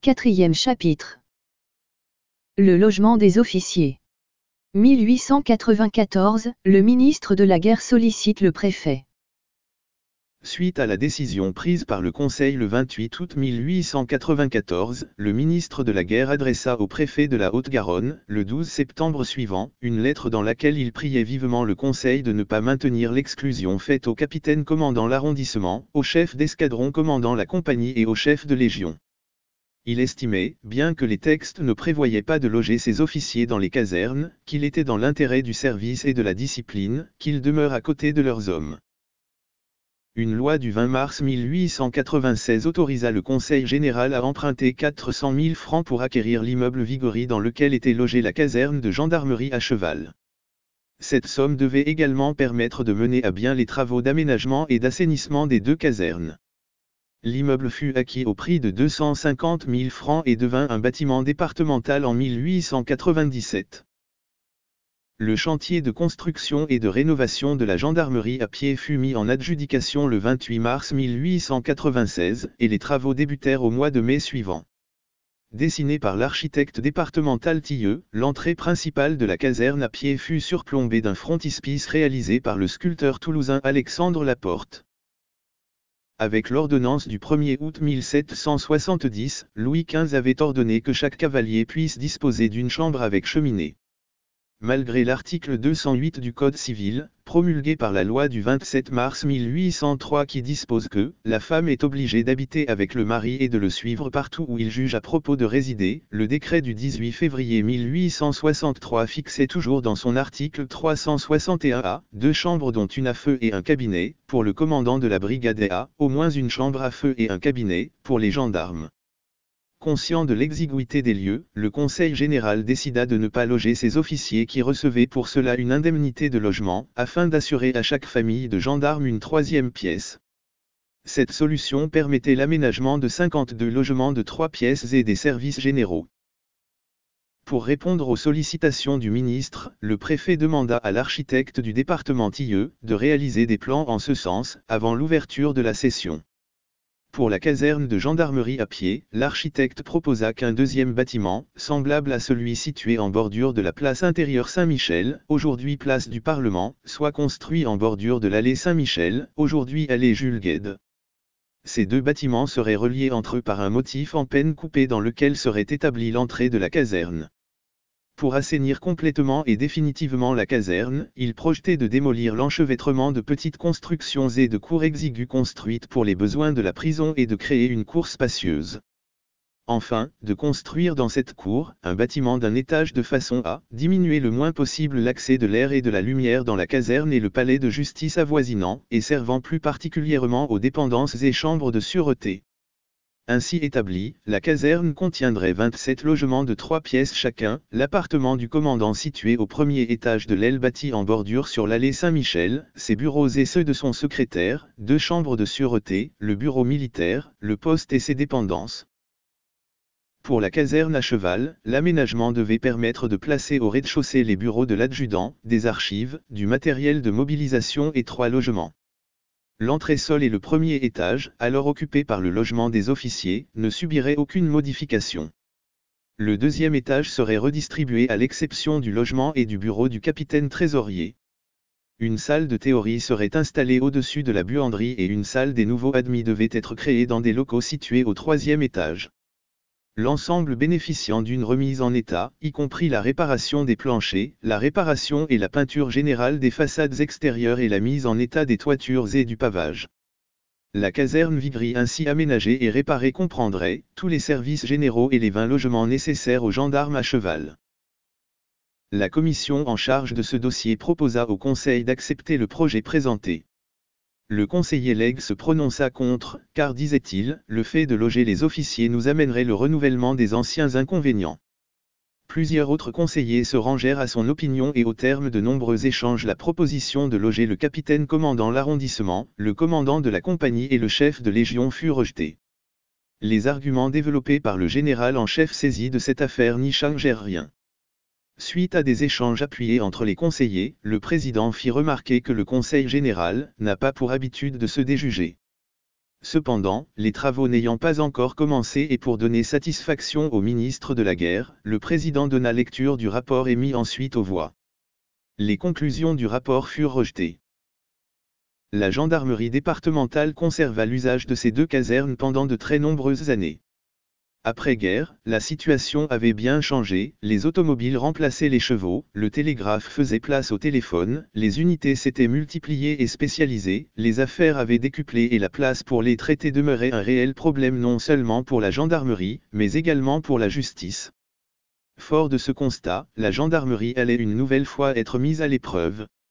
Quatrième chapitre. Le logement des officiers. 1894, le ministre de la Guerre sollicite le préfet. Suite à la décision prise par le Conseil le 28 août 1894, le ministre de la Guerre adressa au préfet de la Haute-Garonne, le 12 septembre suivant, une lettre dans laquelle il priait vivement le Conseil de ne pas maintenir l'exclusion faite au capitaine commandant l'arrondissement, au chef d'escadron commandant la compagnie et au chef de légion. Il estimait, bien que les textes ne prévoyaient pas de loger ces officiers dans les casernes, qu'il était dans l'intérêt du service et de la discipline, qu'ils demeurent à côté de leurs hommes. Une loi du 20 mars 1896 autorisa le Conseil général à emprunter 400 000 francs pour acquérir l'immeuble Vigory dans lequel était logée la caserne de gendarmerie à cheval. Cette somme devait également permettre de mener à bien les travaux d'aménagement et d'assainissement des deux casernes. L'immeuble fut acquis au prix de 250 000 francs et devint un bâtiment départemental en 1897. Le chantier de construction et de rénovation de la gendarmerie à pied fut mis en adjudication le 28 mars 1896, et les travaux débutèrent au mois de mai suivant. Dessinée par l'architecte départemental Tilleux, l'entrée principale de la caserne à pied fut surplombée d'un frontispice réalisé par le sculpteur toulousain Alexandre Laporte. Avec l'ordonnance du 1er août 1770, Louis XV avait ordonné que chaque cavalier puisse disposer d'une chambre avec cheminée. Malgré l'article 208 du Code civil, promulgué par la loi du 27 mars 1803 qui dispose que « la femme est obligée d'habiter avec le mari et de le suivre partout où il juge à propos de résider », le décret du 18 février 1863 fixait toujours dans son article 361A, 2 chambres dont une à feu et un cabinet, pour le commandant de la brigade et au moins une chambre à feu et un cabinet, pour les gendarmes. Conscient de l'exiguïté des lieux, le Conseil général décida de ne pas loger ces officiers qui recevaient pour cela une indemnité de logement, afin d'assurer à chaque famille de gendarmes une 3e pièce. Cette solution permettait l'aménagement de 52 logements de 3 pièces et des services généraux. Pour répondre aux sollicitations du ministre, le préfet demanda à l'architecte du département Tilleux de réaliser des plans en ce sens, avant l'ouverture de la session. Pour la caserne de gendarmerie à pied, l'architecte proposa qu'un deuxième bâtiment, semblable à celui situé en bordure de la place intérieure Saint-Michel, aujourd'hui place du Parlement, soit construit en bordure de l'allée Saint-Michel, aujourd'hui allée Jules Guesde. Ces deux bâtiments seraient reliés entre eux par un motif en penne coupée dans lequel serait établie l'entrée de la caserne. Pour assainir complètement et définitivement la caserne, il projetait de démolir l'enchevêtrement de petites constructions et de cours exiguës construites pour les besoins de la prison et de créer une cour spacieuse. Enfin, de construire dans cette cour, un bâtiment d'un étage de façon à diminuer le moins possible l'accès de l'air et de la lumière dans la caserne et le palais de justice avoisinant, et servant plus particulièrement aux dépendances et chambres de sûreté. Ainsi établie, la caserne contiendrait 27 logements de 3 pièces chacun, l'appartement du commandant situé au premier étage de l'aile bâtie en bordure sur l'allée Saint-Michel, ses bureaux et ceux de son secrétaire, 2 chambres de sûreté, le bureau militaire, le poste et ses dépendances. Pour la caserne à cheval, l'aménagement devait permettre de placer au rez-de-chaussée les bureaux de l'adjudant, des archives, du matériel de mobilisation et 3 logements. L'entresol et le premier étage, alors occupé par le logement des officiers, ne subiraient aucune modification. Le deuxième étage serait redistribué à l'exception du logement et du bureau du capitaine trésorier. Une salle de théorie serait installée au-dessus de la buanderie et une salle des nouveaux admis devait être créée dans des locaux situés au troisième étage. L'ensemble bénéficiant d'une remise en état, y compris la réparation des planchers, la réparation et la peinture générale des façades extérieures et la mise en état des toitures et du pavage. La caserne Vigory ainsi aménagée et réparée comprendrait tous les services généraux et les 20 logements nécessaires aux gendarmes à cheval. La commission en charge de ce dossier proposa au Conseil d'accepter le projet présenté. Le conseiller Legge se prononça contre, car disait-il, le fait de loger les officiers nous amènerait le renouvellement des anciens inconvénients. Plusieurs autres conseillers se rangèrent à son opinion et au terme de nombreux échanges la proposition de loger le capitaine commandant l'arrondissement, le commandant de la compagnie et le chef de légion fut rejetée. Les arguments développés par le général en chef saisi de cette affaire n'y changèrent rien. Suite à des échanges appuyés entre les conseillers, le président fit remarquer que le Conseil général n'a pas pour habitude de se déjuger. Cependant, les travaux n'ayant pas encore commencé et pour donner satisfaction au ministre de la Guerre, le président donna lecture du rapport et mit ensuite aux voix. Les conclusions du rapport furent rejetées. La gendarmerie départementale conserva l'usage de ces deux casernes pendant de très nombreuses années. Après-guerre, la situation avait bien changé, les automobiles remplaçaient les chevaux, le télégraphe faisait place au téléphone, les unités s'étaient multipliées et spécialisées, les affaires avaient décuplé et la place pour les traités demeurait un réel problème non seulement pour la gendarmerie, mais également pour la justice. Fort de ce constat, la gendarmerie allait une nouvelle fois être mise à l'épreuve.